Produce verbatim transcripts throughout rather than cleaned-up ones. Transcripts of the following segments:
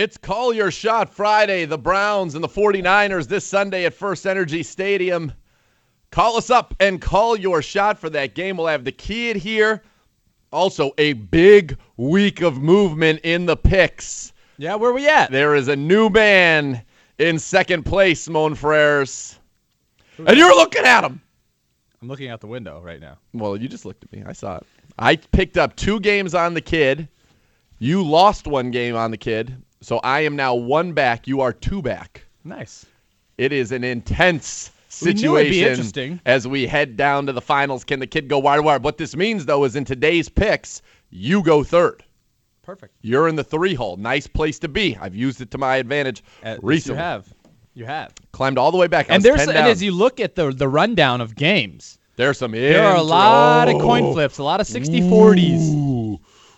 It's Call Your Shot Friday. The Browns and the forty-niners this Sunday at First Energy Stadium. Call us up and call your shot for that game. We'll have the kid here. Also, a big week of movement in the picks. Yeah, where we at? There is a new man in second place, Mon Frères. And you're looking at him. I'm looking out the window right now. Well, you just looked at me. I saw it. I picked up two games on the kid. You lost one game on the kid. So I am now one back. You are two back. Nice. It is an intense situation we knew it'd be interesting. As we head down to the finals. Can the kid go wide wide? What this means, though, is in today's picks, you go third. Perfect. You're in the three hole. Nice place to be. I've used it to my advantage At recently. You have. You have. Climbed all the way back. I and was there's ten and down. as you look at the the rundown of games, there's some there are a lot of coin flips, a lot of sixty forties. Ooh.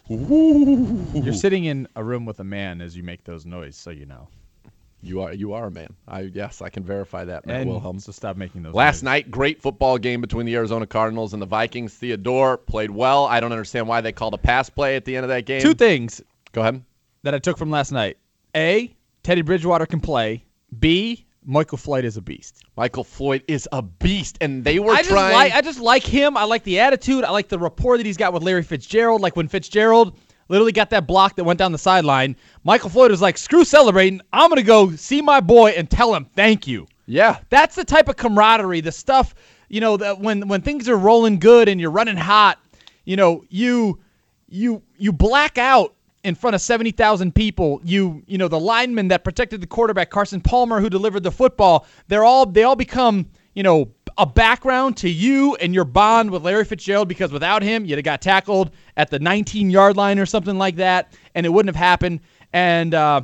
Ooh. You're sitting in a room with a man as you make those noises, so you know. You are you are a man. I yes, I can verify that, Matt And Wilhelm. so stop making those Last noises. night, great football game between the Arizona Cardinals and the Vikings. Theodore played well. I don't understand why they called a pass play at the end of that game. Two things Go ahead. that I took from last night. A, Teddy Bridgewater can play. B, Michael Floyd is a beast. Michael Floyd is a beast, and they were I just trying. like I just like him. I like the attitude. I like the rapport that he's got with Larry Fitzgerald. Like when Fitzgerald literally got that block that went down the sideline, Michael Floyd was like, screw celebrating. I'm going to go see my boy and tell him thank you. yeah. That's the type of camaraderie, the stuff, you know, that when when things are rolling good and you're running hot, you know, you you you black out in front of seventy thousand people. You you know, the lineman that protected the quarterback, Carson Palmer, who delivered the football, they're all they all become, you know, a background to you and your bond with Larry Fitzgerald, because without him, you'd have got tackled at the nineteen-yard line or something like that, and it wouldn't have happened. And uh,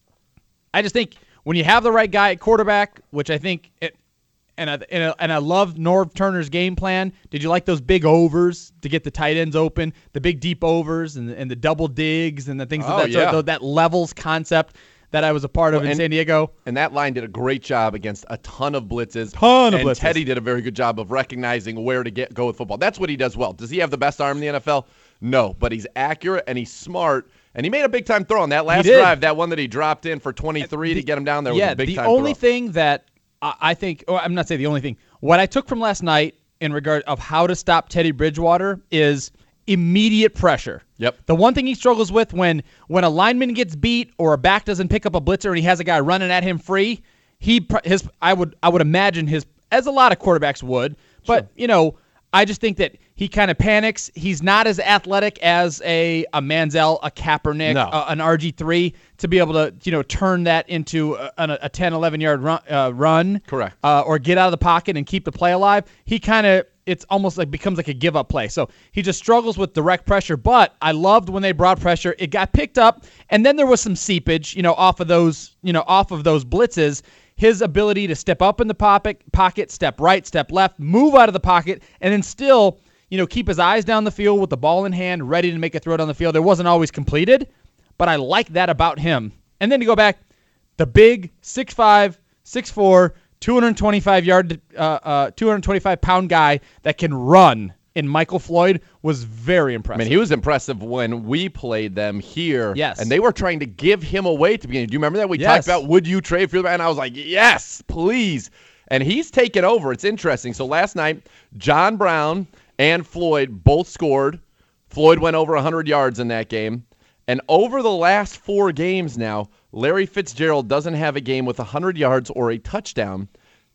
I just think when you have the right guy at quarterback, which I think, it, and I, and I, and I love Norv Turner's game plan. Did you like those big overs to get the tight ends open, the big deep overs and, and the double digs and the things Oh, of that yeah. sort, that levels concept that I was a part of Well, in and- San Diego? And that line did a great job against a ton of blitzes. Ton of and blitzes. Teddy did a very good job of recognizing where to get go with football. That's what he does well. Does he have the best arm in the N F L? No, but he's accurate and he's smart. And he made a big-time throw on that last did. drive, that one that he dropped in for twenty-three The- to get him down there yeah, was a big-time the only throw. thing that I, I think, or I'm not saying the only thing, what I took from last night in regard of how to stop Teddy Bridgewater is immediate pressure. Yep. The one thing he struggles with when when a lineman gets beat or a back doesn't pick up a blitzer and he has a guy running at him free, he pr- his I would I would imagine his, as a lot of quarterbacks would, but you know, I just think that he kind of panics. He's not as athletic as a, a Manziel, a Kaepernick, No. a, an R G three to be able to, you know, turn that into a, a ten, eleven-yard run, uh, run. Correct. Uh, or get out of the pocket and keep the play alive. He kind of, it's almost like becomes like a give-up play. So he just struggles with direct pressure. But I loved when they brought pressure. It got picked up, and then there was some seepage, you know, off of those, you know, off of those blitzes. His ability to step up in the pocket, pocket, step right, step left, move out of the pocket, and then still, you know, keep his eyes down the field with the ball in hand, ready to make a throw down the field. It wasn't always completed, but I like that about him. And then to go back, the big six five, six four, two hundred twenty-five yard, uh, uh, two hundred twenty-five pound guy that can run in Michael Floyd was very I impressive. mean, he was impressive when we played them here. Yes. And they were trying to give him away at the beginning. Do you remember that? We Yes. talked about, would you trade for the man? And I was like, yes, please. And he's taken over. It's interesting. So last night, John Brown and Floyd both scored. Floyd went over one hundred yards in that game. And over the last four games now, Larry Fitzgerald doesn't have a game with one hundred yards or a touchdown.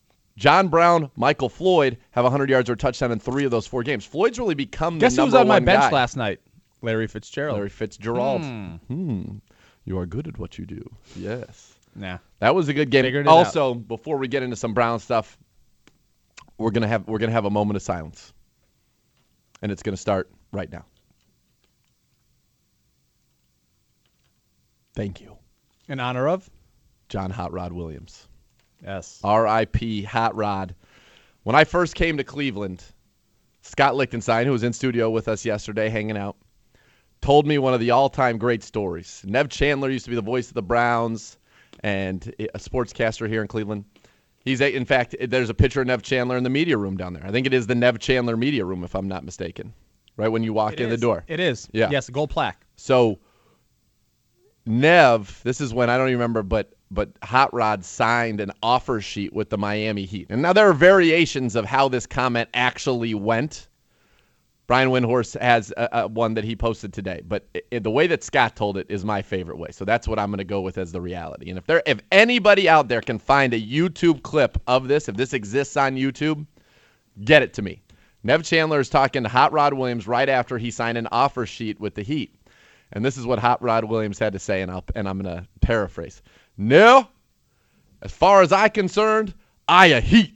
John Brown, Michael Floyd have one hundred yards or a touchdown in three of those four games. Floyd's really become the Guess who number was on my one bench guy. last night? Larry Fitzgerald. Larry Fitzgerald. Hmm. Hmm. You are good at what you do. Yes. Nah. That was a good game. Figured it Also, before we get into some Brown stuff, we're gonna have we're gonna have a moment of silence. And it's gonna start right now. Thank you. In honor of? John Hot Rod Williams. Yes. R I P Hot Rod. When I first came to Cleveland, Scott Lichtenstein, who was in studio with us yesterday hanging out, told me one of the all-time great stories. Nev Chandler used to be the voice of the Browns and a sportscaster here in Cleveland. He's a, in fact, there's a picture of Nev Chandler in the media room down there. I think it is the Nev Chandler media room, if I'm not mistaken, right when you walk It in the is. door. It is. Yeah. Yes, a gold plaque. So Nev, this is when I don't even remember, but but Hot Rod signed an offer sheet with the Miami Heat. And now there are variations of how this comment actually went. Brian Windhorst has a, a one that he posted today, but it, it, the way that Scott told it is my favorite way. So that's what I'm going to go with as the reality. And if there, if anybody out there can find a YouTube clip of this, if this exists on YouTube, get it to me. Nev Chandler is talking to Hot Rod Williams right after he signed an offer sheet with the Heat. And this is what Hot Rod Williams had to say, and, I'll, and I'm going to paraphrase. No, as far as I'm concerned, I a Heat.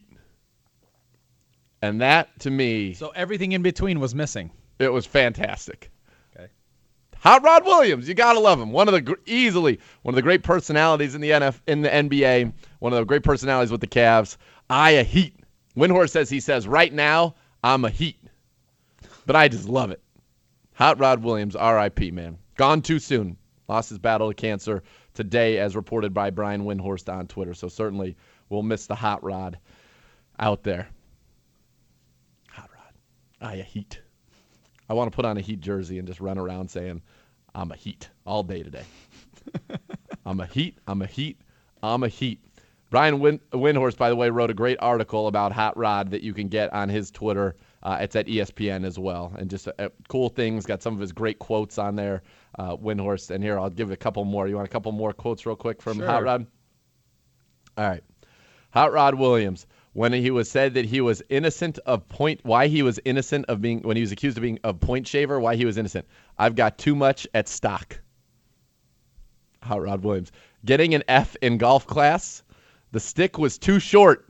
And that, to me... So everything in between was missing. It was fantastic. Okay. Hot Rod Williams, you got to love him. One of the, easily, one of the great personalities in the N F, in the N B A, one of the great personalities with the Cavs. I a Heat. Windhorst says, he says, right now, I'm a Heat. But I just love it. Hot Rod Williams, R I P, man. Gone too soon. Lost his battle to cancer today, as reported by Brian Windhorst on Twitter. So certainly we'll miss the Hot Rod out there. Hot Rod. I a Heat. I want to put on a Heat jersey and just run around saying, I'm a Heat all day today. I'm a Heat. I'm a Heat. I'm a Heat. Brian Win- Windhorst, by the way, wrote a great article about Hot Rod that you can get on his Twitter. Uh, it's at E S P N as well. And just uh, cool things. Got some of his great quotes on there, uh, Windhorst. And here, I'll give a couple more. You want a couple more quotes real quick from Sure. Hot Rod? All right. Hot Rod Williams, when he was said that he was innocent of point, why he was innocent of being, when he was accused of being a point shaver, why he was innocent. I've got too much at stock. Hot Rod Williams. Getting an F in golf class, the stick was too short.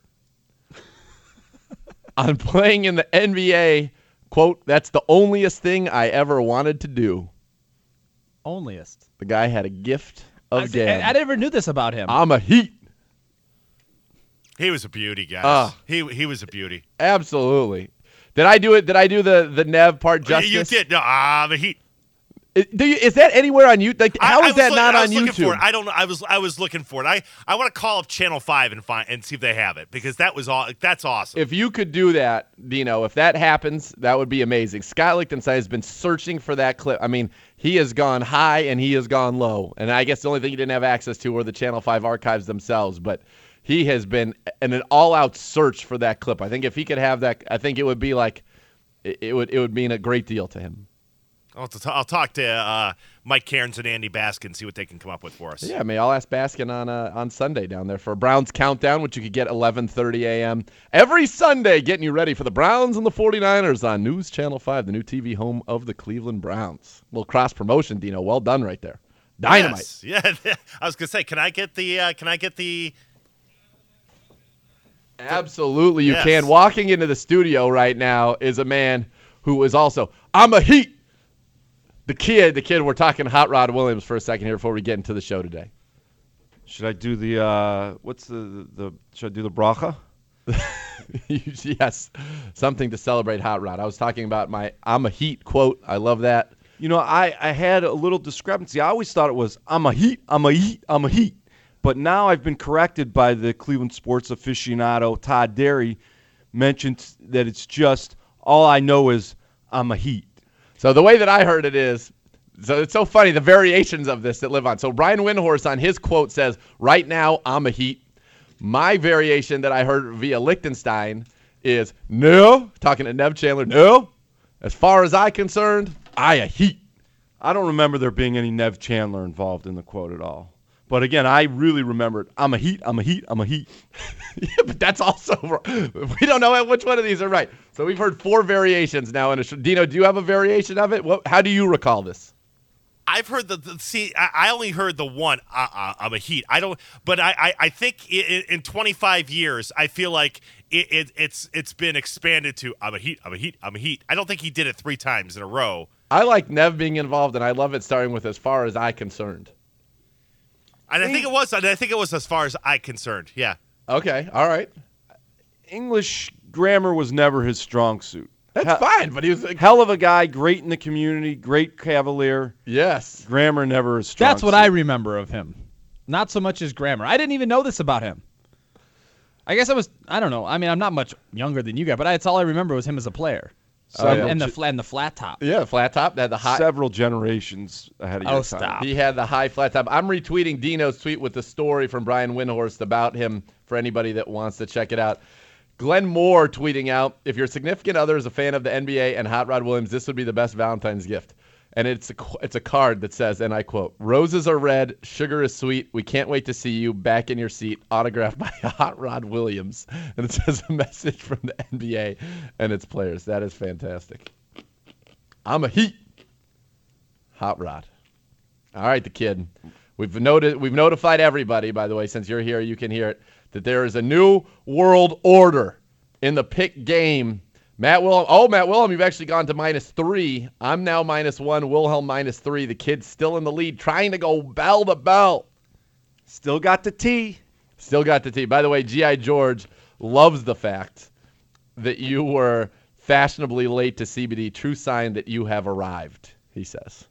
On playing in the N B A, quote, that's the onlyest thing I ever wanted to do. Onlyest. The guy had a gift of I, gab. I, I never knew this about him. I'm a Heat. He was a beauty, guys. Uh, he he was a beauty. Absolutely. Did I do it? Did I do the, the Nev part justice? You did. No, ah, the Heat. Is, do you, is that anywhere on YouTube? Like, how I, I is that look, not I on was looking YouTube? For it. I don't know. I was I was looking for it. I, I want to call up Channel Five and find and see if they have it, because that was all. That's awesome. If you could do that, Dino, if that happens, that would be amazing. Scott Lichtenstein has been searching for that clip. I mean, he has gone high and he has gone low. And I guess the only thing he didn't have access to were the Channel five archives themselves. But he has been in an all-out search for that clip. I think if he could have that, I think it would be like, it, it would it would mean a great deal to him. I'll, t- I'll talk to uh, Mike Cairns and Andy Baskin, see what they can come up with for us. Yeah, I mean, I'll ask Baskin on uh, on Sunday down there for Browns Countdown, which you could get eleven thirty a.m. every Sunday, getting you ready for the Browns and the forty-niners on News Channel five, the new T V home of the Cleveland Browns. A little cross-promotion, Dino. Well done right there. Dynamite. Yes. Yeah, I was gonna say, can I get the? Uh, can I get the? Absolutely, you Yes. can. Walking into the studio right now is a man who is also, I'm a Heat. The kid, the kid, we're talking Hot Rod Williams for a second here before we get into the show today. Should I do the uh, what's the, the should I do the bracha? Yes, something to celebrate Hot Rod. I was talking about my I'm a Heat quote. I love that. You know, I, I had a little discrepancy. I always thought it was I'm a Heat, I'm a Heat, I'm a Heat. But now I've been corrected by the Cleveland sports aficionado Todd Derry, mentioned that it's just all I know is I'm a Heat. So the way that I heard it is, so it's so funny, the variations of this that live on. So Brian Windhorst on his quote says, right now, I'm a Heat. My variation that I heard via Lichtenstein is, no, talking to Nev Chandler, no, as far as I'm concerned, I a Heat. I don't remember there being any Nev Chandler involved in the quote at all. But again, I really remembered, I'm a Heat, I'm a Heat, I'm a Heat. Yeah, but that's also wrong. We don't know which one of these are right. So we've heard four variations now. In a sh- Dino, do you have a variation of it? What, how do you recall this? I've heard the, the see. I, I only heard the one. Uh, uh, I'm a Heat. I don't. But I. I, I think in, in twenty-five years, I feel like it, it, it's it's been expanded to I'm a Heat. I'm a Heat. I'm a Heat. I don't think he did it three times in a row. I like Nev being involved, and I love it starting with as far as I'm concerned. And I think it was. And I think it was as far as I'm concerned. Yeah. Okay, all right. English grammar was never his strong suit. That's He- fine, but he was like, Hell of a guy, great in the community, great cavalier. yes. Grammar never his strong That's what suit. I remember of him. Not so much his grammar. I didn't even know this about him. I guess I was, I don't know. I mean, I'm not much younger than you guys, but I, that's all I remember was him as a player. Oh, yeah. and the flat and the flat top. Yeah, the flat top. That had the high. Several generations ahead of your Oh, time. stop. He had the high flat top. I'm retweeting Dino's tweet with the story from Brian Windhorst about him for anybody that wants to check it out. Glenn Moore tweeting out, if your significant other is a fan of the N B A and Hot Rod Williams, this would be the best Valentine's gift. And it's a, it's a card that says, and I quote, roses are red, sugar is sweet, we can't wait to see you back in your seat, autographed by Hot Rod Williams. And it says a message from the N B A and its players. That is fantastic. I'm a Heat. Hot Rod. All right, the kid. We've noted, we've notified everybody, by the way, since you're here, you can hear it, that there is a new world order in the pick game. Matt Wilhelm. Oh, Matt Wilhelm, you've actually gone to minus three. I'm now minus one. Wilhelm minus three. The kid's still in the lead, trying to go bell to bell. Still got the T. Still got the T. By the way, G I. George loves the fact that you were fashionably late to C B D. True sign that you have arrived, he says.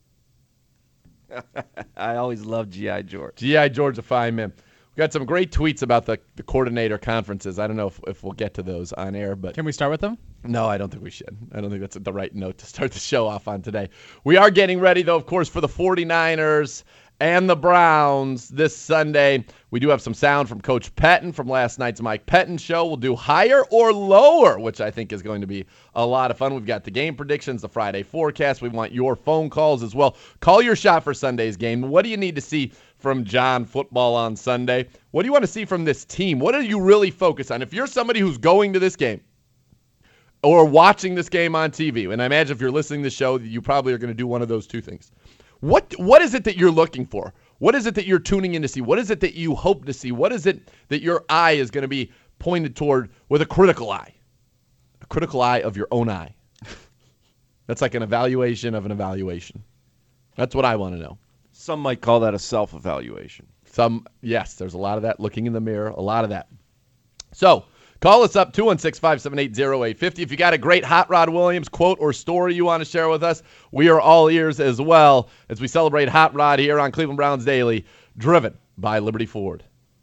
I always love G I. George. G I. George, a fine man. We got some great tweets about the, the coordinator conferences. I don't know if, if we'll get to those on air, but Can we start with them? no, I don't think we should. I don't think that's the right note to start the show off on today. We are getting ready, though, of course, for the 49ers and the Browns this Sunday. We do have some sound from Coach Pettin from last night's Mike Pettin show. We'll do higher or lower, which I think is going to be a lot of fun. We've got the game predictions, the Friday forecast. We want your phone calls as well. Call your shot for Sunday's game. What do you need to see from John football on Sunday? What do you want to see from this team? What do you really focus on? If you're somebody who's going to this game or watching this game on T V, and I imagine if you're listening to the show, you probably are going to do one of those two things. What What is it that you're looking for? What is it that you're tuning in to see? What is it that you hope to see? What is it that your eye is going to be pointed toward with a critical eye? A critical eye of your own eye. That's like an evaluation of an evaluation. That's what I want to know. Some might call that a self-evaluation. Some, yes, there's a lot of that. Looking in the mirror, a lot of that. So, call us up, two one six, five seven eight, zero eight five zero. If you got a great Hot Rod Williams quote or story you want to share with us, we are all ears as well as we celebrate Hot Rod here on Cleveland Browns Daily, driven by Liberty Ford.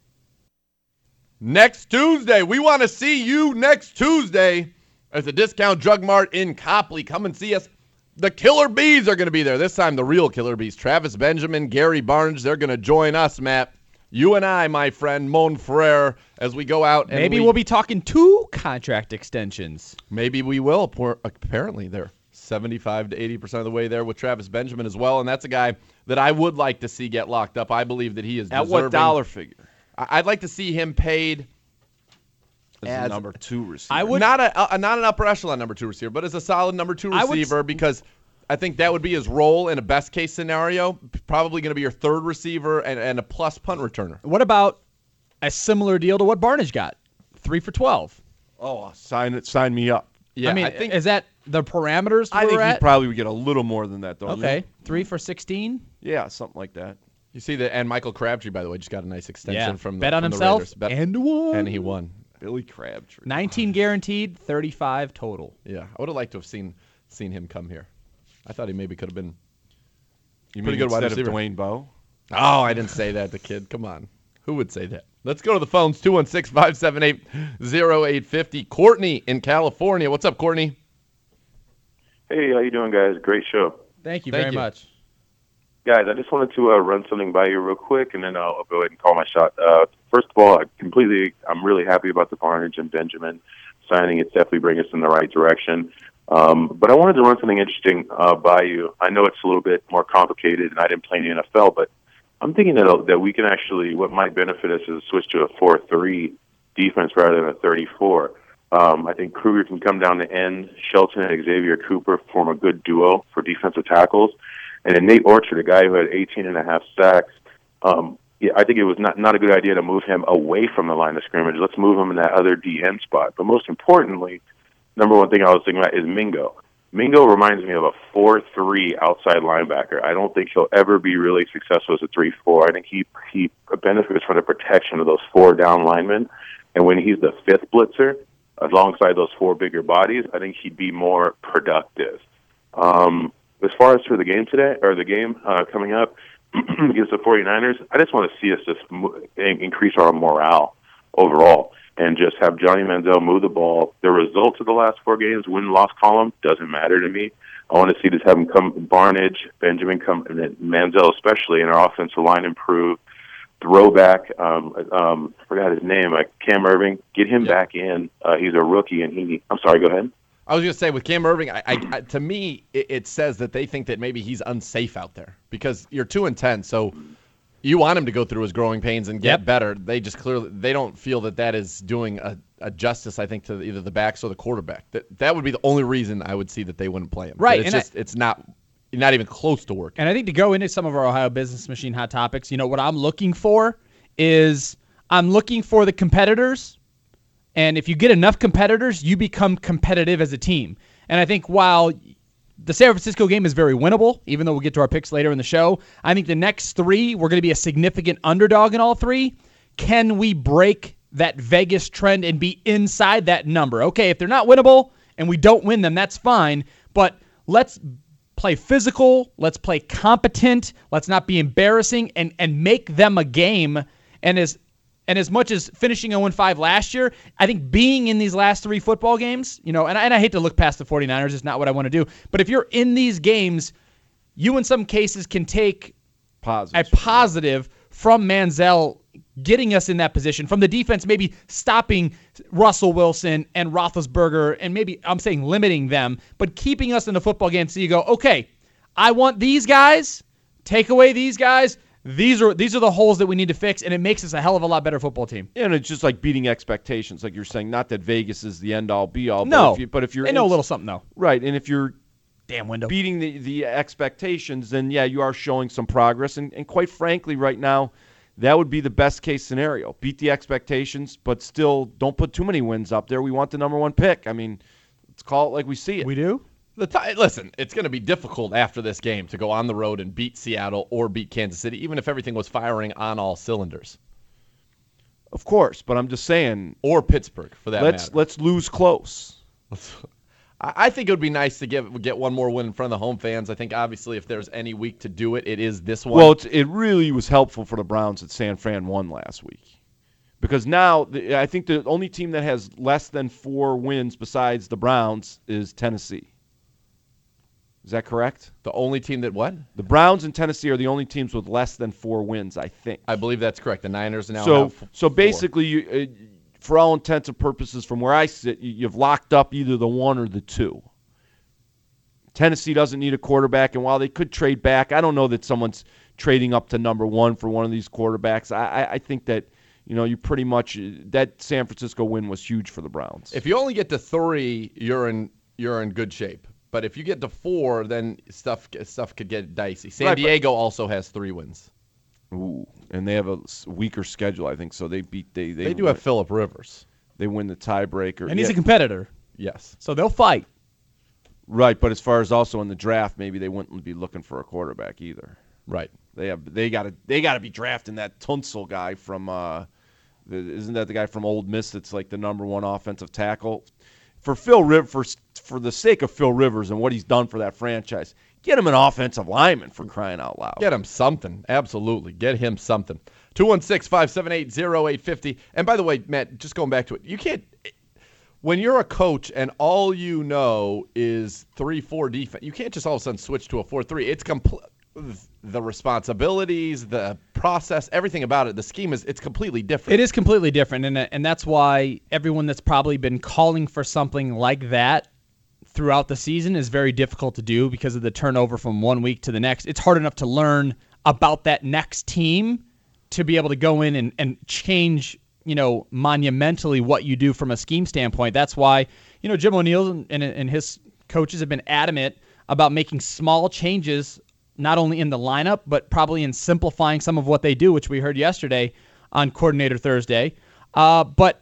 Next Tuesday, we want to see you next Tuesday at the Discount Drug Mart in Copley. Come and see us. The Killer Bees are going to be there. This time, the real Killer Bees. Travis Benjamin, Gary Barnes, they're going to join us, Matt. You and I, my friend, Mon Frere, as we go out. And Maybe we, we'll be talking two contract extensions. Maybe we will. Apparently, they're seventy-five to eighty percent of the way there with Travis Benjamin as well, and that's a guy that I would like to see get locked up. I believe that he is At deserving. what dollar figure? I- I'd like to see him paid As, As- a number two receiver. I would- not a, a not an upper echelon number two receiver, but as a solid number two I would receiver s- because I think that would be his role in a best case scenario. Probably going to be your third receiver and, and a plus punt returner. What about a similar deal to what Barnage got? Three for twelve. Oh, sign it. Sign me up. Yeah, I mean, I think is that the parameters I we're think he at? probably would get a little more than that, don't Okay, you? three for sixteen. Yeah, something like that. you see that. And Michael Crabtree, by the way, just got a nice extension Yeah, from the, bet on from the himself Raiders. Bet- and won. and he won. Billy Crabtree. nineteen guaranteed, thirty-five total. Yeah, I would have liked to have seen seen him come here. I thought he maybe could have been. You Pretty mean good wide instead of receiver. Dwayne Bowe? Oh, I didn't say that, the kid. Come on. Who would say that? Let's go to the phones, two one six, five seven eight, zero eight five zero. Courtney in California. What's up, Courtney? Hey, how you doing, guys? Great show. Thank you Thank very you. much. Guys, I just wanted to uh, run something by you real quick, and then I'll, I'll go ahead and call my shot. Uh, first of all, I completely, I'm really happy about the Barnage and Benjamin signing. It's definitely bringing us in the right direction. Um, but I wanted to run something interesting uh, by you. I know it's a little bit more complicated, and I didn't play in the N F L, but I'm thinking that that we can actually, what might benefit us is switch to a four three defense rather than a thirty-four. Um, I think Kruger can come down the end. Shelton and Xavier Cooper form a good duo for defensive tackles. And then Nate Orchard, a guy who had eighteen and a half sacks, um, yeah, I think it was not, not a good idea to move him away from the line of scrimmage. Let's move him in that other D N spot. But most importantly, number one thing I was thinking about is Mingo. Mingo reminds me of a four three outside linebacker. I don't think he'll ever be really successful as a three four. I think he, he benefits from the protection of those four down linemen. And when he's the fifth blitzer, alongside those four bigger bodies, I think he'd be more productive. Um, as far as for the game today, or the game uh, coming up against the 49ers, I just want to see us just mo- increase our morale. overall. And just have Johnny Manziel move the ball. The results of the last four games, win-loss column, doesn't matter to me. I want to see this have him come, Barnidge, Benjamin come, and then Manziel especially, and our offensive line improve. Throwback, um, um, I forgot his name, uh, Cam Irving, get him Yep. back in. Uh, he's a rookie, and he, I'm sorry, go ahead. I was going to say, with Cam Irving, I, I, I, to me, it, it says that they think that maybe he's unsafe out there because you're two and ten, so you want him to go through his growing pains and get Yep. better. They just clearly they don't feel that that is doing a, a justice, I think, to either the backs or the quarterback. That that would be the only reason I would see that they wouldn't play him. Right, But it's and I- just it's not not even close to working. And I think to go into some of our Ohio Business Machine hot topics, you know, what I'm looking for is I'm looking for the competitors. And if you get enough competitors, you become competitive as a team. And I think while the San Francisco game is very winnable, even though we'll get to our picks later in the show, I think the next three, we're going to be a significant underdog in all three. Can we break that Vegas trend and be inside that number? Okay, if they're not winnable and we don't win them, that's fine. But let's play physical. Let's play competent. Let's not be embarrassing and, and make them a game. And as and as much as finishing oh and five last year, I think being in these last three football games, you know, and I, and I hate to look past the 49ers. It's not what I want to do. But if you're in these games, you in some cases can take Positive. a positive from Manziel getting us in that position, from the defense maybe stopping Russell Wilson and Roethlisberger, and maybe I'm saying limiting them, but keeping us in the football game so you go, okay, I want these guys, take away these guys, these are these are the holes that we need to fix, and it makes us a hell of a lot better football team. Yeah, and it's just like beating expectations, like you're saying. Not that Vegas is the end-all, be-all. No, but if, you, but if you're they know in- a little something, though. right, and if you're Damn window. beating the, the expectations, then yeah, you are showing some progress. And, and quite frankly, right now, that would be the best case scenario. Beat the expectations, but still don't put too many wins up there. We want the number one pick. I mean, let's call it like we see it. We do? The t- listen, it's going to be difficult after this game to go on the road and beat Seattle or beat Kansas City, even if everything was firing on all cylinders, Of course, but I'm just saying, or Pittsburgh for that let's matter. let's lose close. I I think it would be nice to get get one more win in front of the home fans. I think obviously if there's any week to do it, it is this one. Well, it's, it really was helpful for the Browns that San Fran won last week. Because now, the, I think the only team that has less than four wins besides the Browns is Tennessee. Is that correct? the only team that what? The Browns and Tennessee are the only teams with less than four wins, I think. I believe that's correct. The Niners now so, have f- so four. basically, you, uh, for all intents and purposes, from where I sit, you, you've locked up either the one or the two. Tennessee doesn't need a quarterback, and while they could trade back, I don't know that someone's trading up to number one for one of these quarterbacks. I, I, I think that, you know, you pretty much that San Francisco win was huge for the Browns. If you only get to three, you're in you're in good shape. But if you get to four, then stuff stuff could get dicey. San Right, but- Diego also has three wins. Ooh, and they have a s- weaker schedule, I think. So they beat they they, They do win, have Phillip Rivers. they win the tiebreaker. And he's Yeah, a competitor, Yes. so they'll fight. right, but as far as also in the draft, maybe they wouldn't be looking for a quarterback either. Right. They have they got to they got to be drafting that Tunsil guy from uh, the, isn't that the guy from Ole Miss that's like the number one offensive tackle for Phil Riv for for the sake of Phil Rivers and what he's done for that franchise. Get him an offensive lineman for crying out loud. Get him something. Absolutely. Get him something. two one six, five seven eight, oh eight five oh. And by the way, Matt, just going back to it, you can't – when you're a coach and all you know is three four defense, you can't just all of a sudden switch to a four three. It's complete – the responsibilities, the process, everything about it, the scheme is it's completely different. It is completely different, and and that's why everyone that's probably been calling for something like that throughout the season is very difficult to do because of the turnover from one week to the next. It's hard enough to learn about that next team to be able to go in and, and change, you know, monumentally what you do from a scheme standpoint. That's why, you know, Jim O'Neill and, and, and his coaches have been adamant about making small changes not only in the lineup, but probably in simplifying some of what they do, which we heard yesterday on Coordinator Thursday. Uh, but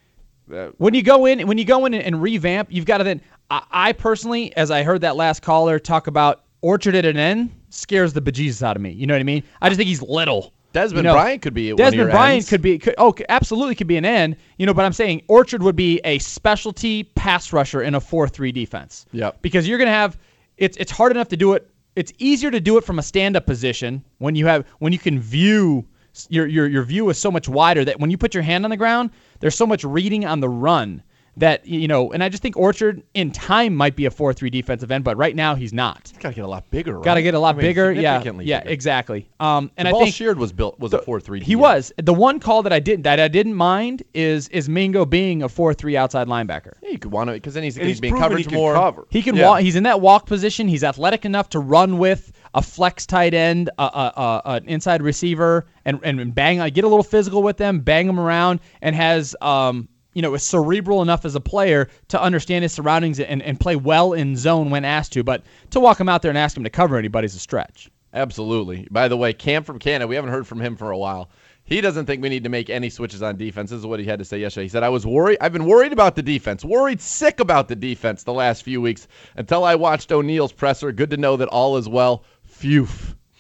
That- when you go in, when you go in and, and revamp, you've got to then. I, I personally, as I heard that last caller talk about Orchard at an end, scares the bejesus out of me. You know what I mean? I just think he's little. Desmond you know, Bryant could be at one of Desmond your Bryant ends. could be. Could, oh, absolutely could be an end. You know, but I'm saying Orchard would be a specialty pass rusher in a four three defense. Yep. Because you're going to have. It's it's hard enough to do it. It's easier to do it from a stand-up position when you have when you can view your your your view is so much wider that when you put your hand on the ground, there's so much reading on the run that, you know, and I just think Orchard in time might be a four three defensive end, but right now he's not. Got to get a lot bigger, right? Got to get a lot I mean, bigger. Yeah, significantly yeah, bigger. exactly. Um, and the I ball think Sheard was built was a four three. he was. The one call that I didn't that I didn't mind is is Mingo being a four three outside linebacker. Yeah, you could want to because then he's, And he's he's being proven coverage he can more. cover. He can Yeah. walk. He's in that walk position. He's athletic enough to run with a flex tight end, a, a, a, an inside receiver, and and bang. Get a little physical with them, bang them around, and has um you know is cerebral enough as a player to understand his surroundings and, and play well in zone when asked to. But to walk him out there and ask him to cover anybody is a stretch. Absolutely. By the way, Cam from Canada, we haven't heard from him for a while. He doesn't think we need to make any switches on defense. This is what he had to say yesterday. He said, I was worried. I've been worried about the defense, worried sick about the defense the last few weeks until I watched O'Neill's presser. Good to know that all is well. Phew.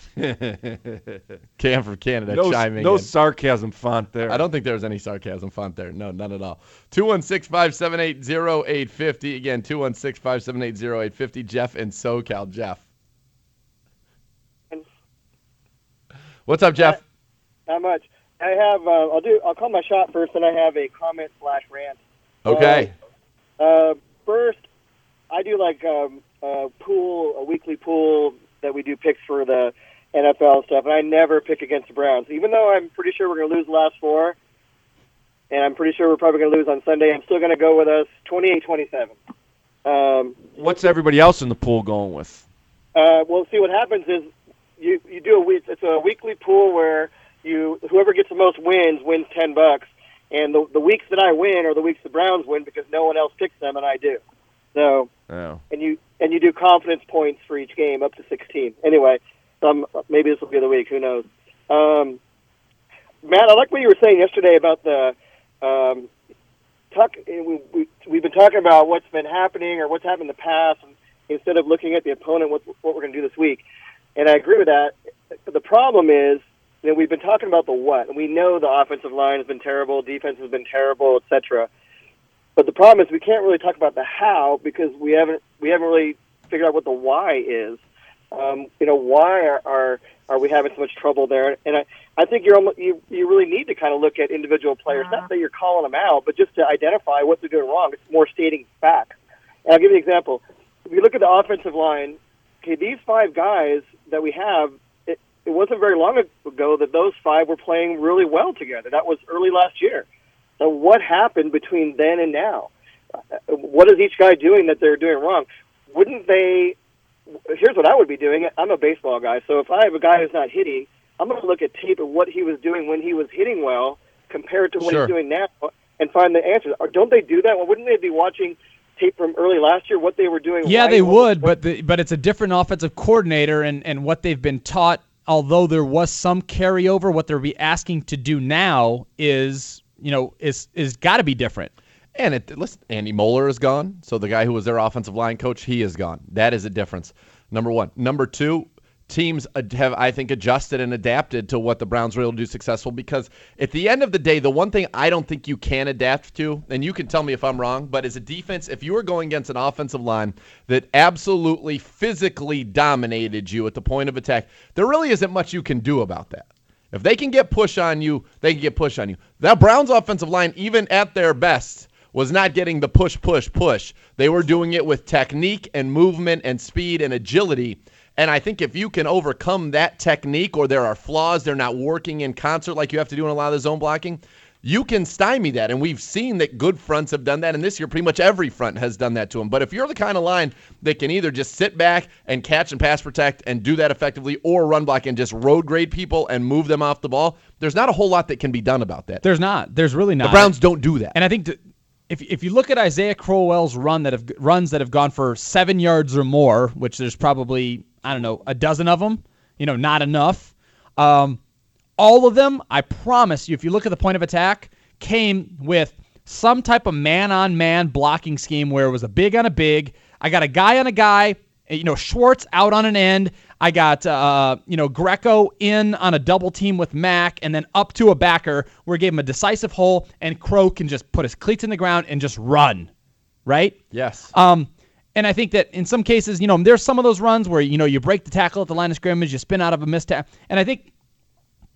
Cam from Canada No, chiming no in. sarcasm font there. I don't think there was any sarcasm font there. No, none at all. two one six, five seven eight, zero eight five zero. Again, two one six, five seven eight, zero eight five zero. Jeff in SoCal. Jeff. What's up, Jeff? Not much. I have. Uh, I'll do. I'll call my shot first, and I have a comment slash rant. Okay. Uh, uh, first, I do like um, a pool, a weekly pool that we do picks for the N F L stuff, and I never pick against the Browns, even though I'm pretty sure we're going to lose the last four, and I'm pretty sure we're probably going to lose on Sunday. I'm still going to go with us twenty-eight twenty-seven. Um, What's everybody else in the pool going with? Uh, well, see, what happens is you you do a week. It's a weekly pool where you whoever gets the most wins wins ten bucks, and the the weeks that I win are the weeks the Browns win because no one else picks them and I do. So Oh. and you and you do confidence points for each game up to sixteen. Anyway, um, maybe this will be the week. Who knows? Um, Matt, I like what you were saying yesterday about the. Um, talk. We, we we've been talking about what's been happening or what's happened in the past, and instead of looking at the opponent, what what we're going to do this week. And I agree with that. The problem is, you know, we've been talking about the what, and we know the offensive line has been terrible, defense has been terrible, et cetera. But the problem is we can't really talk about the how because we haven't we haven't really figured out what the why is. Um, you know, why are, are are we having so much trouble there? And I, I think you're almost, you you really need to kind of look at individual players, not that you're calling them out, but just to identify what they're doing wrong. It's more stating facts. And I'll give you an example. If you look at the offensive line, okay, these five guys that we have, it, it wasn't very long ago that those five were playing really well together. That was early last year. So what happened between then and now? What is each guy doing that they're doing wrong? Wouldn't they – here's what I would be doing. I'm a baseball guy, so if I have a guy who's not hitting, I'm going to look at tape of what he was doing when he was hitting well compared to what Sure. he's doing now and find the answers. Or don't they do that? Well, wouldn't they be watching tape from early last year, what they were doing Yeah, right? they What- would, but the, but it's a different offensive coordinator and, and what they've been taught. Although there was some carryover, what they're be asking to do now is you know is is got to be different. And it, listen, Andy Moeller is gone. So the guy who was their offensive line coach, he is gone. That is a difference. Number one. Number two, teams have, I think, adjusted and adapted to what the Browns were able to do successful because at the end of the day, the one thing I don't think you can adapt to, and you can tell me if I'm wrong, but as a defense, if you were going against an offensive line that absolutely physically dominated you at the point of attack, there really isn't much you can do about that. If they can get push on you, they can get push on you. That Browns offensive line, even at their best, was not getting the push, push, push. They were doing it with technique and movement and speed and agility. And I think if you can overcome that technique or there are flaws, they're not working in concert like you have to do in a lot of the zone blocking, you can stymie that. And we've seen that good fronts have done that. And this year, pretty much every front has done that to them. But if you're the kind of line that can either just sit back and catch and pass protect and do that effectively or run block and just road grade people and move them off the ball, there's not a whole lot that can be done about that. There's not. There's really not. The Browns don't do that. And I think to, if if you look at Isaiah Crowell's run that have runs that have gone for seven yards or more, which there's probably I don't know a dozen of them, you know, not enough. Um, all of them, I promise you, if you look at the point of attack, came with some type of man-on-man blocking scheme where it was a big on a big. I got a guy on a guy, you know, Schwartz out on an end. I got, uh, you know, Greco in on a double team with Mack and then up to a backer where we gave him a decisive hole and Crow can just put his cleats in the ground and just run, right? Yes. Um, and I think that in some cases, you know, there's some of those runs where, you know, you break the tackle at the line of scrimmage, you spin out of a mistake. And I think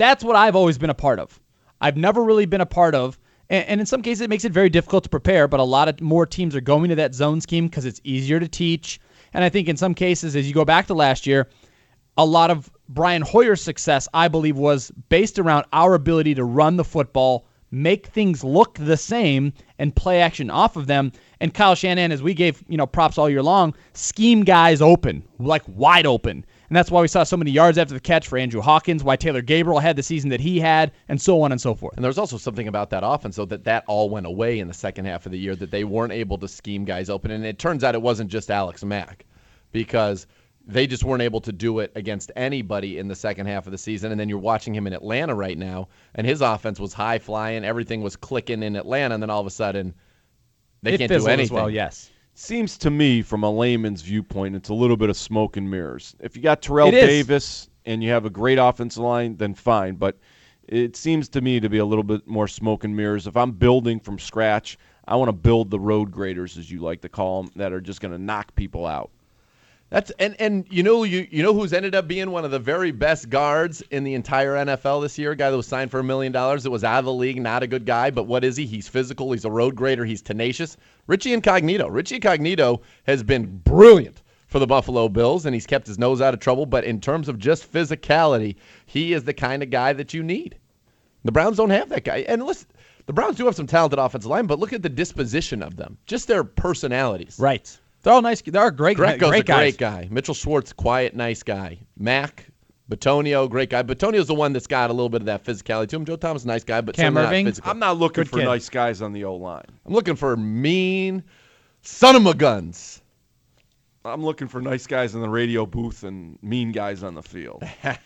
That's what I've always been a part of. I've never really been a part of, and, and in some cases it makes it very difficult to prepare, but a lot of more teams are going to that zone scheme because it's easier to teach. And I think in some cases, as you go back to last year, a lot of Brian Hoyer's success, I believe, was based around our ability to run the football, make things look the same, and play action off of them. And Kyle Shanahan, as we gave you know props all year long, scheme guys open, like wide open. And that's why we saw so many yards after the catch for Andrew Hawkins, why Taylor Gabriel had the season that he had, and so on and so forth. And there's also something about that offense, though, that that all went away in the second half of the year, that they weren't able to scheme guys open. And it turns out it wasn't just Alex Mack, because they just weren't able to do it against anybody in the second half of the season. And then you're watching him in Atlanta right now, and his offense was high-flying. Everything was clicking in Atlanta, and then all of a sudden they it can't do fizzled anything. As well, yes. Seems to me, from a layman's viewpoint, it's a little bit of smoke and mirrors. If you got Terrell It is. Davis and you have a great offensive line, then fine. But it seems to me to be a little bit more smoke and mirrors. If I'm building from scratch, I want to build the road graders, as you like to call them, that are just going to knock people out. That's and, and you know you you know who's ended up being one of the very best guards in the entire N F L this year? A guy that was signed for a million dollars that was out of the league, not a good guy, but what is he? He's physical, he's a road grader, he's tenacious. Richie Incognito. Richie Incognito has been brilliant for the Buffalo Bills, and he's kept his nose out of trouble, but in terms of just physicality, he is the kind of guy that you need. The Browns don't have that guy. And listen, the Browns do have some talented offensive line, but look at the disposition of them. Just their personalities. Right. They're all nice. They're great, Greco's great a guys. great guy. Mitchell Schwartz, quiet, nice guy. Mack, Batonio, great guy. Batonio's the one that's got a little bit of that physicality to him. Joe Thomas, nice guy, but Cam certainly Irving? not physical. I'm not looking Good for kid. nice guys on the O-line. I'm looking for mean son of a guns. I'm looking for nice guys in the radio booth and mean guys on the field.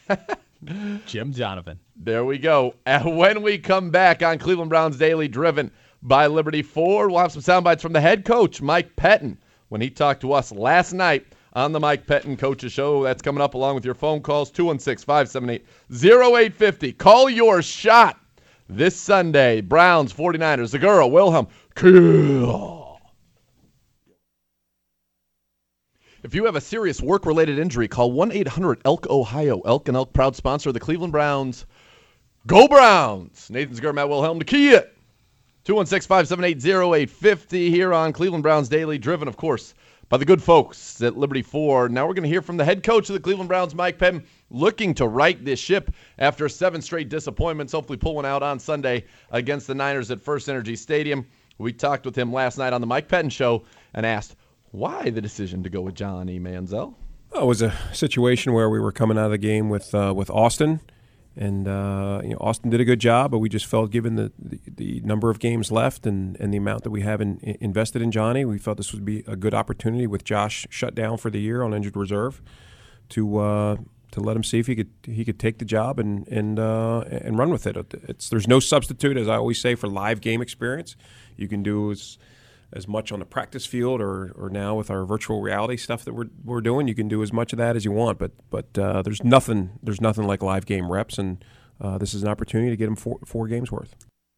Jim Donovan. There we go. And when we come back on Cleveland Browns Daily, driven by Liberty Ford, we'll have some sound bites from the head coach, Mike Pettin, when he talked to us last night on the Mike Pettin Coaches Show. That's coming up along with your phone calls, two one six, five seven eight, zero eight five zero. Call your shot this Sunday. Browns, 49ers, the girl, Wilhelm, kill. If you have a serious work-related injury, call one eight hundred elk ohio. Elk and Elk, proud sponsor of the Cleveland Browns. Go Browns! Nathan Zegura, Matt Wilhelm, to key it. two one six, five seven eight, zero eight five zero here on Cleveland Browns Daily, driven, of course, by the good folks at Liberty Ford. Now we're going to hear from the head coach of the Cleveland Browns, Mike Pettin, looking to right this ship after seven straight disappointments, hopefully pull one out on Sunday against the Niners at First Energy Stadium. We talked with him last night on the Mike Pettin Show and asked, why the decision to go with Johnny Manziel? Well, it was a situation where we were coming out of the game with uh, with Austin. And uh, you know, Austin did a good job, but we just felt, given the, the, the number of games left and, and the amount that we have in, in invested in Johnny, we felt this would be a good opportunity with Josh shut down for the year on injured reserve to uh, to let him see if he could he could take the job and and uh, and run with it. It's there's no substitute, as I always say, for live game experience. You can do as as much on the practice field or, or now with our virtual reality stuff that we're we're doing. You can do as much of that as you want, but but uh, there's nothing there's nothing like live game reps, and uh, this is an opportunity to get him four four games worth.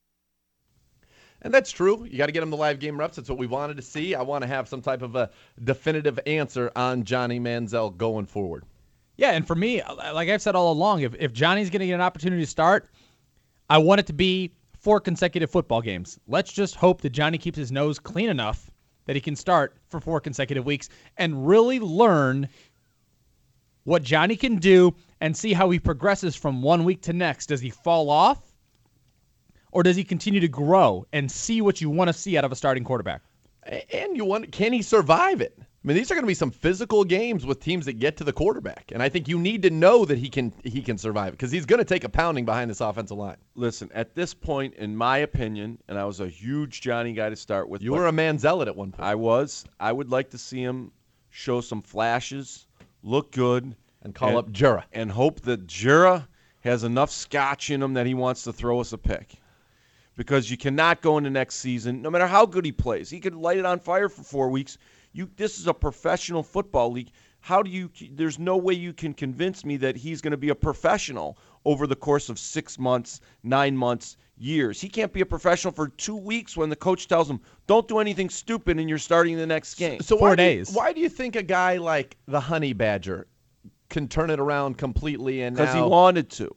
And that's true. You got to get him the live game reps. That's what we wanted to see. I want to have some type of a definitive answer on Johnny Manziel going forward. Yeah, and for me, like I've said all along, if, if Johnny's going to get an opportunity to start, I want it to be four consecutive football games. Let's just hope that Johnny keeps his nose clean enough that he can start for four consecutive weeks and really learn what Johnny can do and see how he progresses from one week to next. Does he fall off? Or does he continue to grow and see what you want to see out of a starting quarterback? And you want, can he survive it? I mean, these are going to be some physical games with teams that get to the quarterback, and I think you need to know that he can he can survive it because he's going to take a pounding behind this offensive line. Listen, at this point, in my opinion, and I was a huge Johnny guy to start with. You were a Manziel at one point. I was. I would like to see him show some flashes, look good, and call up Jura, and hope that Jura has enough scotch in him that he wants to throw us a pick. Because you cannot go into next season, no matter how good he plays. He could light it on fire for four weeks. You, this is a professional football league. How do you? There's no way you can convince me that he's going to be a professional over the course of six months, nine months, years. He can't be a professional for two weeks when the coach tells him, "Don't do anything stupid," and you're starting the next game. So Four why days. Do you, why do you think a guy like the Honey Badger can turn it around completely? And Because he now wanted to.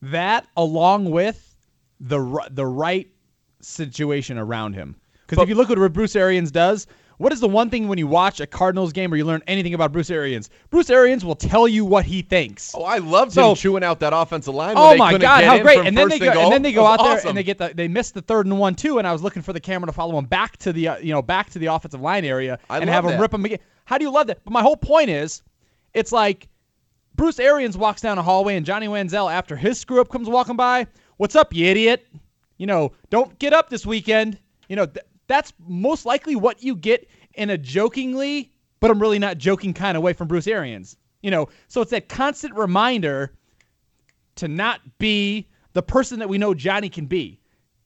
that along with the r- the right situation around him. Because if you look at what Bruce Arians does, what is the one thing when you watch a Cardinals game or you learn anything about Bruce Arians? Bruce Arians will tell you what he thinks. Oh, I loved So- him chewing out that offensive line. When Oh they my couldn't God, get how in great! from And then first they go, goal. and then they go It was out there awesome. and they get the they missed the third and one too. And I was looking for the camera to follow him back to the uh, you know back to the offensive line area I and love have him that. rip him again. How do you love that? But my whole point is, it's like Bruce Arians walks down a hallway and Johnny Manziel after his screw up comes walking by. What's up, you idiot? You know, don't get up this weekend. You know, th- that's most likely what you get in a jokingly, but I'm really not joking kind of way from Bruce Arians. You know, so it's that constant reminder to not be the person that we know Johnny can be.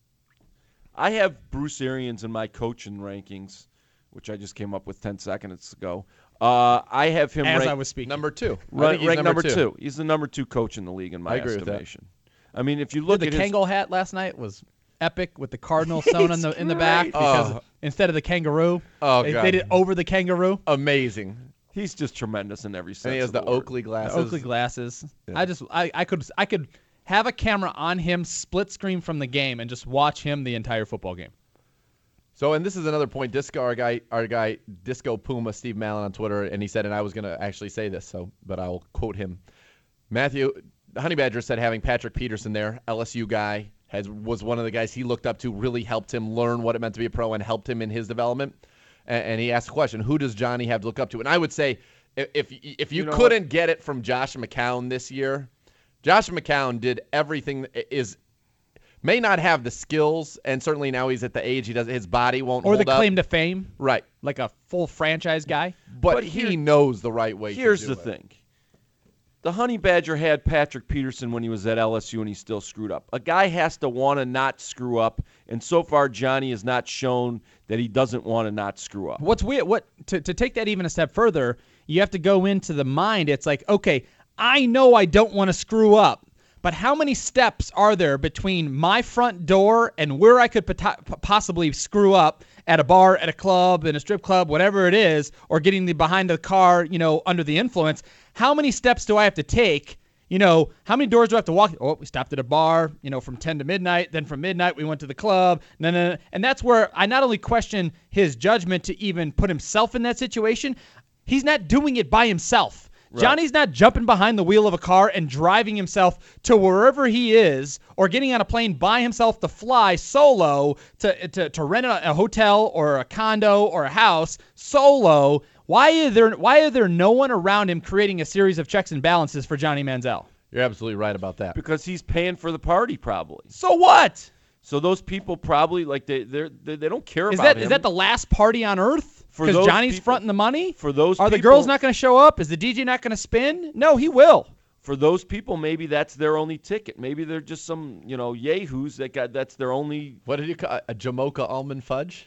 I have Bruce Arians in my coaching rankings, which I just came up with ten seconds ago. Uh, I have him As rank, I was speaking. number two. I rank, think he's rank number, number two. two. He's the number two coach in the league in my I agree with that. estimation. I mean, if you Look, look the at his, Kangol hat last night was epic with the cardinal sewn in the in the back great. because Oh. instead of the kangaroo, Oh, they, God. they did over the kangaroo. Amazing. he's just tremendous in every sense. And he has of the, the word. Oakley The glasses. Oakley glasses. Yeah. I just I, I could I could have a camera on him split screen from the game and just watch him the entire football game. So, and this is another point. Disco, our guy, our guy, Disco Puma, Steve Mallon on Twitter, and he said, and I was going to actually say this, so, but I'll quote him. Matthew, Honey Badger said having Patrick Peterson there, L S U guy, has was one of the guys he looked up to, really helped him learn what it meant to be a pro and helped him in his development. And, and he asked the question, who does Johnny have to look up to? And I would say, if if, if you, You know couldn't get it from Josh McCown this year, Josh McCown did everything that is may not have the skills, and certainly now he's at the age he does. His body won't Or hold the up. claim to fame, Right. like a full franchise guy. But, But he here- knows the right way Here's to the do it. thing. The Honey Badger had Patrick Peterson when he was at L S U and he still screwed up. A guy has to want to not screw up, and so far Johnny has not shown that he doesn't want to not screw up. What's weird? What to to take that even a step further? You have to go into the mind. It's like, okay, I know I don't want to screw up, but how many steps are there between my front door and where I could pot- possibly screw up at a bar, at a club, in a strip club, whatever it is, or getting the behind the car, you know, under the influence? How many steps do I have to take? You know, how many doors do I have to walk? Oh, we stopped at a bar, you know, from ten to midnight. Then from midnight, we went to the club. No, no, no. And that's where I not only question his judgment to even put himself in that situation, he's not doing it by himself. Right. Johnny's not jumping behind the wheel of a car and driving himself to wherever he is, or getting on a plane by himself to fly solo to to, to rent a, a hotel or a condo or a house solo. Why is there why are there no one around him creating a series of checks and balances for Johnny Manziel? You're absolutely right about that. Because he's paying for the party probably. So what? So those people probably like they they're, they they don't care Is about that him. is that the last party on earth? For Because those Johnny's people- fronting the money? for those Are the people- girls not going to show up? Is the D J not going to spin? No, he will. For those people, maybe that's their only ticket. Maybe they're just some, you know, yahoos that got that's their only. What did you call it? A Jamocha almond fudge?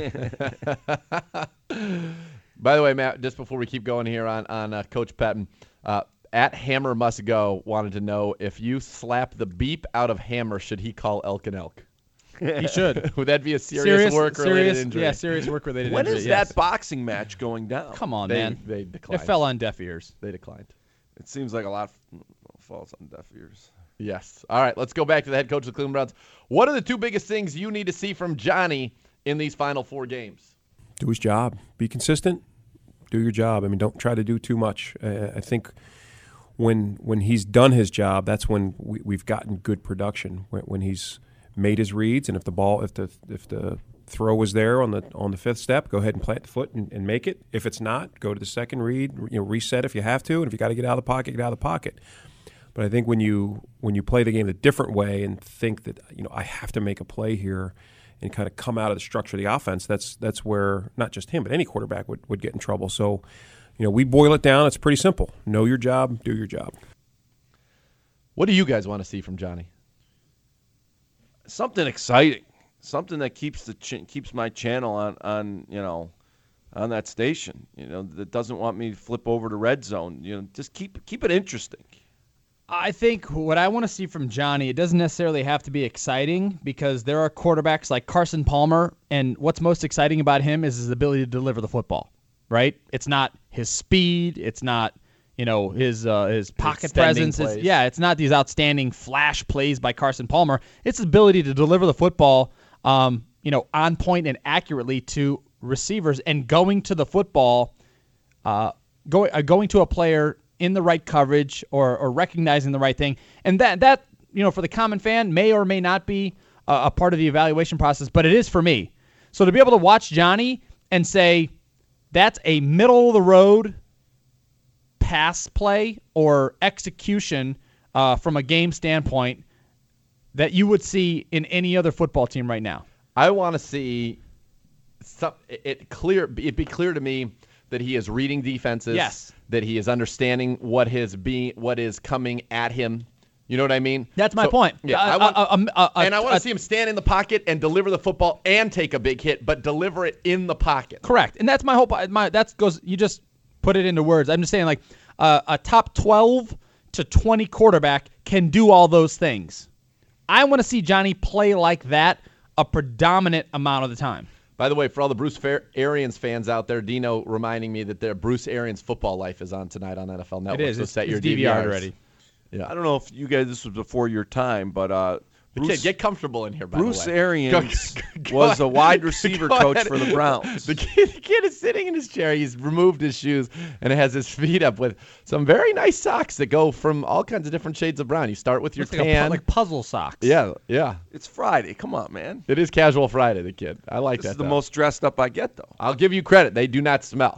By the way, Matt, just before we keep going here on, on uh, Coach Patton, uh, at Hammer Must Go wanted to know if you slap the beep out of Hammer, should he call Elk and Elk? He should. Would that be a serious, serious work-related serious, injury? Yeah, serious work-related When injury. is yes. that boxing match going down? Come on, They, man. they It declined. fell on deaf ears. They declined. It seems like a lot falls on deaf ears. Yes. All right, let's go back to the head coach of the Cleveland Browns. What are the two biggest things you need to see from Johnny in these final four games? Do his job. Be consistent. Do your job. I mean, don't try to do too much. Uh, I think when when he's done his job, that's when we, we've gotten good production. When, when he's made his reads, and if the ball, if the if the throw was there on the on the fifth step, go ahead and plant the foot and, and make it. If it's not, go to the second read. You know, reset if you have to, and if you got to get out of the pocket, get out of the pocket. But I think when you when you play the game a different way and think that, you know, I have to make a play here and kind of come out of the structure of the offense, that's that's where not just him but any quarterback would, would get in trouble. So, you know, we boil it down. It's pretty simple. Know your job, do your job. What do you guys want to see from Johnny? Something exciting, something that keeps the ch- keeps my channel on on you know on that station. You know, that doesn't want me to flip over to red zone. You know, just keep keep it interesting. I think what I want to see from Johnny, it doesn't necessarily have to be exciting, because there are quarterbacks like Carson Palmer, and what's most exciting about him is his ability to deliver the football, right? It's not his speed. It's not, you know, his uh, his pocket Extending presence. His, plays. yeah, it's not these outstanding flash plays by Carson Palmer. It's his ability to deliver the football, um, you know, on point and accurately to receivers, and going to the football, uh, going uh, going to a player in the right coverage or or recognizing the right thing, and that that you know, for the common fan, may or may not be a, a part of the evaluation process, but it is for me. So to be able to watch Johnny and say that's a middle of the road pass play or execution uh, from a game standpoint that you would see in any other football team right now. I want to see some, it clear. It be clear to me that he is reading defenses. Yes. That he is understanding what his being, what is coming at him. You know what I mean? That's my So, point. Yeah, Uh, I want, uh, uh, uh, uh, and I want uh, to see him stand in the pocket and deliver the football and take a big hit, but deliver it in the pocket. Correct, and that's my hope. My that goes. You just put it into words. I'm just saying, like uh, a top twelve to twenty quarterback can do all those things. I want to see Johnny play like that a predominant amount of the time. By the way, for all the Bruce Fair- Arians fans out there, Dino reminding me that their Bruce Arians Football Life is on tonight on N F L Network. It is. So It's, set it's your D V R D V Rs. already. Yeah. I don't know if you guys, this was before your time, but uh, The Bruce, kid, get comfortable in here, by Bruce the way. Arians Go- go was a ahead. wide receiver Go coach ahead. for the Browns. The kid, the kid is sitting in his chair. He's removed his shoes and has his feet up with some very nice socks that go from all kinds of different shades of brown. You start with your Looks like, a, tan. pu- like puzzle socks. yeah, yeah. It's Friday. Come on, man. It is Casual Friday, the kid. I like This that. is the though. most dressed up I get, though. I'll give you credit. They do not smell.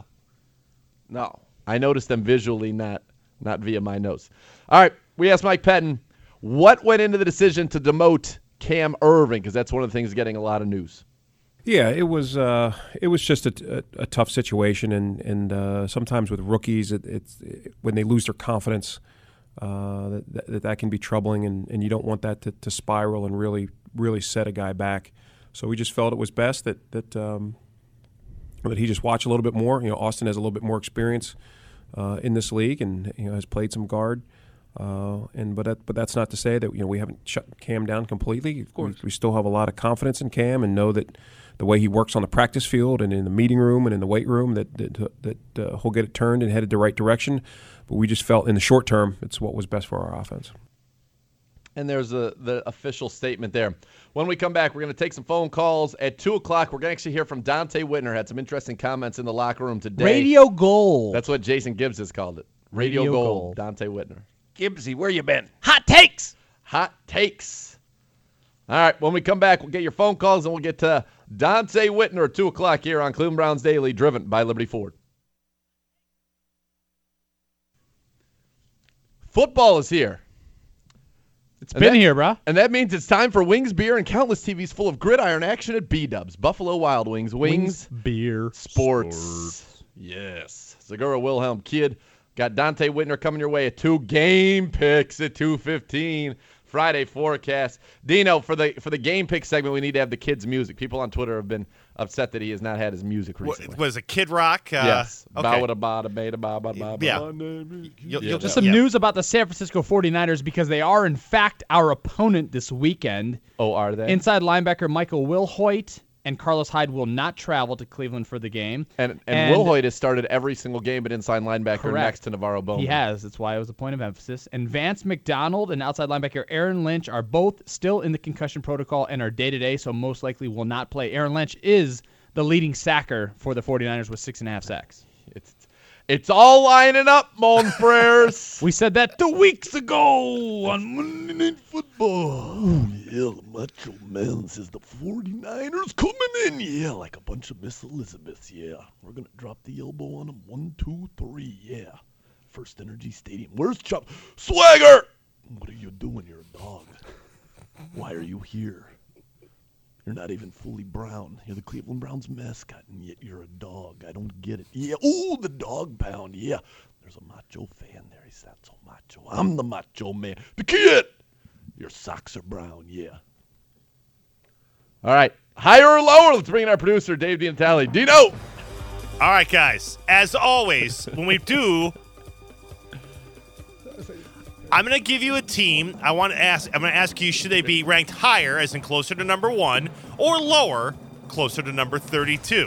No. I noticed them visually, not not via my nose. All right, we asked Mike Pettin what went into the decision to demote Cam Irving, because that's one of the things getting a lot of news. Yeah, it was uh, it was just a, a, a tough situation, and and uh, sometimes with rookies, it, it's it, when they lose their confidence, uh, that, that that can be troubling, and, and you don't want that to, to spiral and really really set a guy back. So we just felt it was best that that um, that he just watch a little bit more. You know, Austin has a little bit more experience uh, in this league, and you know has played some guard. Uh, and but that, but that's not to say that you know we haven't shut Cam down completely. Of course, we, we still have a lot of confidence in Cam and know that the way he works on the practice field and in the meeting room and in the weight room that that, that uh, he'll get it turned and headed the right direction. But we just felt in the short term it's what was best for our offense. And there's a, the official statement there. When we come back, we're going to take some phone calls. At two o'clock, we're going to actually hear from Dante Whitner. Had some interesting comments in the locker room today. Radio Gold. That's what Jason Gibbs has called it. Radio, Radio Gold, Gold. Dante Whitner. Gibbsy, where you been? Hot takes. Hot takes. All right, when we come back, we'll get your phone calls, and we'll get to Dante Whitner at two o'clock here on Cleveland Browns Daily, driven by Liberty Ford. Football is here. It's And been that- here, bro. And that means it's time for wings, beer, and countless T Vs full of gridiron action at B-Dubs. Buffalo Wild Wings. Wings, beer, sports. Yes. Segura Wilhelm Kid. Got Dante Whitner coming your way at two. Game picks at two fifteen. Friday forecast. Dino, for the for the game pick segment, we need to have the kid's music. People on Twitter have been upset that he has not had his music recently. What, was it Kid Rock? Uh, yes. Okay. Bada bada bada bada bada. Yeah. bada. You'll- Yeah, you'll- Just that- some yeah. news about the San Francisco forty-niners because they are, in fact, our opponent this weekend. Oh, are they? Inside linebacker Michael Wilhoit and Carlos Hyde will not travel to Cleveland for the game. and and, and- Will Hoyt has started every single game at inside linebacker Correct. next to Navarro Bowman. He has. That's why it was a point of emphasis. And Vance McDonald and outside linebacker Aaron Lynch are both still in the concussion protocol and are day-to-day, so most likely will not play. Aaron Lynch is the leading sacker for the forty-niners with six and a half sacks. It's it's all lining up, mon frères. We said that two weeks ago on Monday Night Football. Oh, yeah, the Macho Man says the forty-niners coming in. Yeah, like a bunch of Miss Elizabeths. Yeah, we're going to drop the elbow on them. One, two, three. Yeah. First Energy Stadium. Where's Chop? Swagger! What are you doing? You're a dog. Why are you here? You're not even fully brown. You're the Cleveland Browns mascot, and yet you're a dog. I don't get it. Yeah. Ooh, the dog pound. Yeah. There's a macho fan there. He's not so macho. I'm the macho man. The kid! Your socks are brown. Yeah. All right. Higher or lower? Let's bring in our producer, Dave D'Antali. Dino! All right, guys. As always, when we do, I'm going to give you a team. I want to ask. I'm going to ask you: should they be ranked higher, as in closer to number one, or lower, closer to number thirty-two?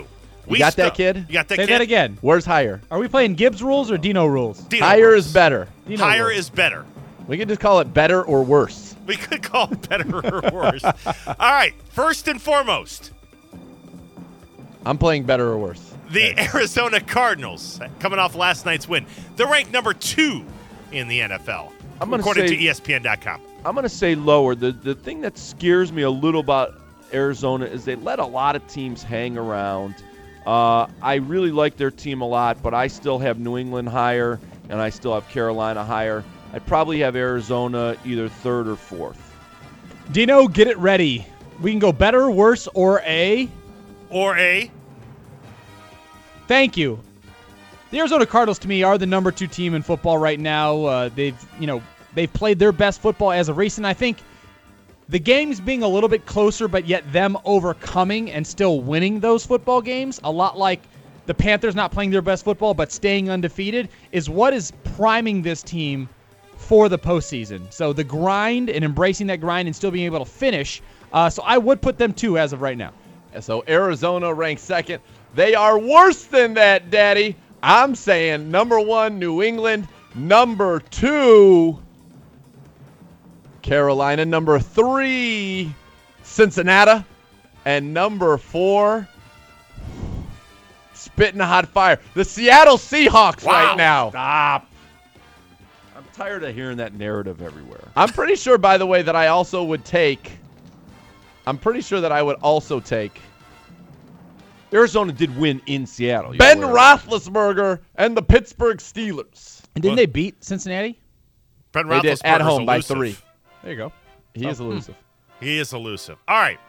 You got that, still- kid? You got that Say kid? that again. Where's higher? Are we playing Gibbs rules or Dino rules? Dino Higher rules. is better. Dino Higher rules. is better. We can just call it better or worse. We could call it better or worse. All right. First and foremost, I'm playing better or worse. the Arizona Cardinals, coming off last night's win. They're ranked number two in the N F L, I'm gonna according say- to E S P N dot com. I'm going to say lower. The the thing that scares me a little about Arizona is they let a lot of teams hang around. Uh, I really like their team a lot, but I still have New England higher, and I still have Carolina higher. I'd probably have Arizona either third or fourth. Dino, get it ready. We can go better, worse, or A. Or a Thank you. The Arizona Cardinals, to me, are the number two team in football right now. Uh, they've, you know, they've played their best football as of recent. I think the games being a little bit closer, but yet them overcoming and still winning those football games, a lot like the Panthers not playing their best football but staying undefeated, is what is priming this team for the postseason. So the grind and embracing that grind and still being able to finish. Uh, so I would put them two as of right now. So Arizona ranks second. They are worse than that, Daddy. I'm saying number one, New England. Number two, Carolina. Number three, Cincinnati. And number four, spitting hot fire, the Seattle Seahawks right now. Stop. I'm tired of hearing that narrative everywhere. I'm pretty sure, by the way, that I also would take. I'm pretty sure that I would also take Arizona did win in Seattle. You're Ben aware. Roethlisberger and the Pittsburgh Steelers. And didn't What? they beat Cincinnati? Ben They did at Roethlisberger's home by elusive. three. There you go. He is elusive. He is elusive. All right.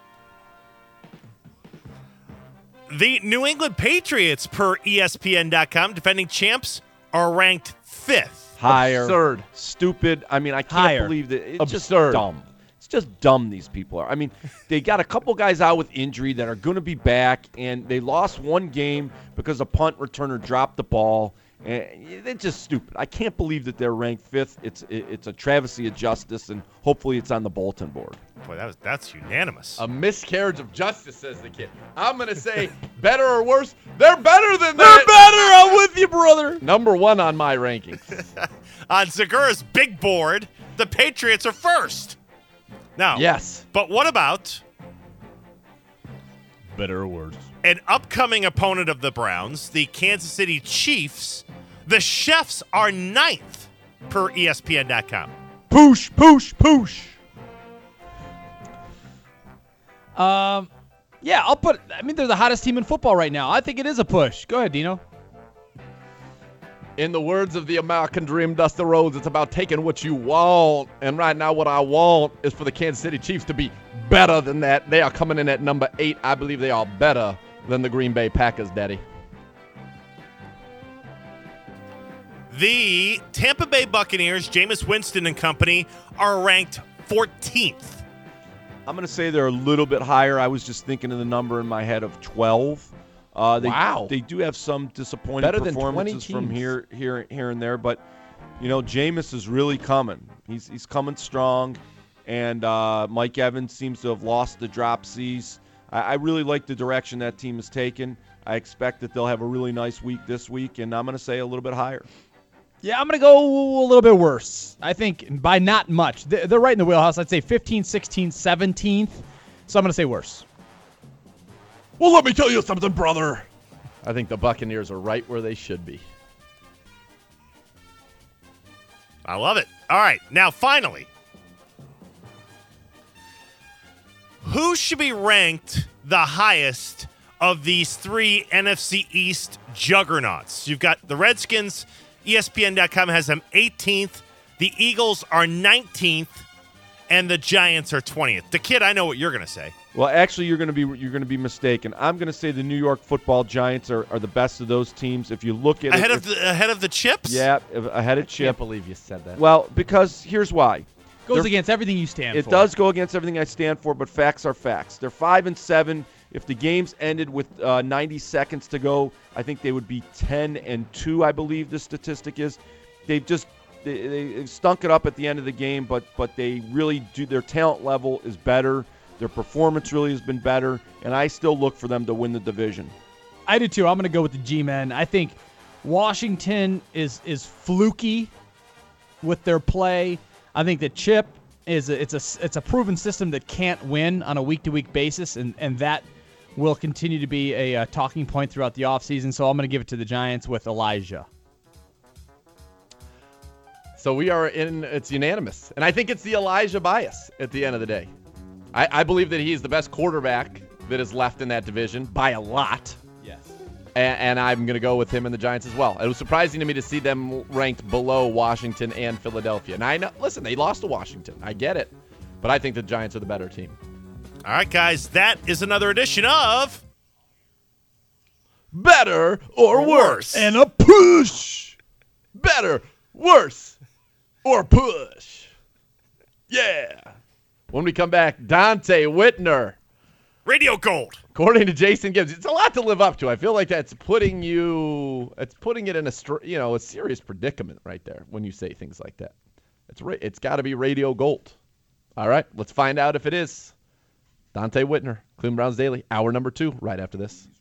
The New England Patriots, per E S P N dot com, defending champs, are ranked fifth. Higher. Absurd. Stupid. I mean, I can't Higher. believe that. It's Absurd. just dumb. It's just dumb these people are. I mean, they got a couple guys out with injury that are going to be back, and they lost one game because a punt returner dropped the ball. And they're just stupid. I can't believe that they're ranked fifth. It's it's a travesty of justice, and hopefully it's on the bulletin board. Boy, that was that's unanimous. A miscarriage of justice, says the kid. I'm going to say better or worse. They're better than They're that. better. I'm with you, brother. Number one on my rankings. On Zagura's big board, the Patriots are first. Now, Yes. but what about Better or worse. an upcoming opponent of the Browns, the Kansas City Chiefs? The Chefs are ninth, per E S P N dot com. Poosh, poosh, poosh. Um, yeah, I'll put. I mean, they're the hottest team in football right now. I think it is a push. Go ahead, Dino. In the words of the American Dream, Dusty Rhodes, it's about taking what you want. And right now, what I want is for the Kansas City Chiefs to be better than that. They are coming in at number eight. I believe they are better than the Green Bay Packers, Daddy. The Tampa Bay Buccaneers, Jameis Winston and company, are ranked fourteenth. I'm going to say they're a little bit higher. I was just thinking of the number in my head of twelve. Uh, they, Wow. They do have some disappointing Better than twenty performances from teams. here, here, here and there, but you know, Jameis is really coming. He's he's coming strong, and uh, Mike Evans seems to have lost the dropsies. I, I really like the direction that team has taken. I expect that they'll have a really nice week this week, and I'm going to say a little bit higher. Yeah, I'm going to go a little bit worse. I think by not much. They're they're right in the wheelhouse. I'd say fifteen, sixteen, seventeenth. So I'm going to say worse. Well, let me tell you something, brother. I think the Buccaneers are right where they should be. I love it. All right, now finally, who should be ranked the highest of these three N F C East juggernauts? You've got the Redskins. E S P N dot com has them eighteenth. The Eagles are nineteenth, and the Giants are twentieth. The kid, I know what you're going to say. Well, actually, you're going to be you're going to be mistaken. I'm going to say the New York Football Giants are, are the best of those teams. If you look at Ahead it, of the ahead of the Chips? yeah, if- ahead of Can't Chip. believe you said that. Well, because here's why. Goes They're- against everything you stand It for. does go against everything I stand for, but facts are facts. They're five and seven. If the games ended with uh, ninety seconds to go, I think they would be ten and two. I believe the statistic is. They've just they, they stunk it up at the end of the game, but but they really do. Their talent level is better. Their performance really has been better, and I still look for them to win the division. I do too. I'm going to go with the G-men. I think Washington is is fluky with their play. I think that Chip is a, it's a it's a proven system that can't win on a week-to-week basis, and, and that will continue to be a, a talking point throughout the offseason. So I'm going to give it to the Giants with Elijah. So we are in, it's unanimous. And I think it's the Elijah bias at the end of the day. I, I believe that he's the best quarterback that is left in that division by a lot. Yes. And, and I'm going to go with him and the Giants as well. It was surprising to me to see them ranked below Washington and Philadelphia. And I know, listen, they lost to Washington. I get it. But I think the Giants are the better team. All right, guys, that is another edition of Better or Worse. And a push. Better, worse, or push. Yeah. When we come back, Dante Whitner. Radio Gold. According to Jason Gibbs, it's a lot to live up to. I feel like that's putting you, it's putting it in a, str- you know, a serious predicament right there when you say things like that. It's ra- it's got to be Radio Gold. All right, let's find out if it is. Dante Whitner, Cleveland Browns Daily, hour number two, right after this.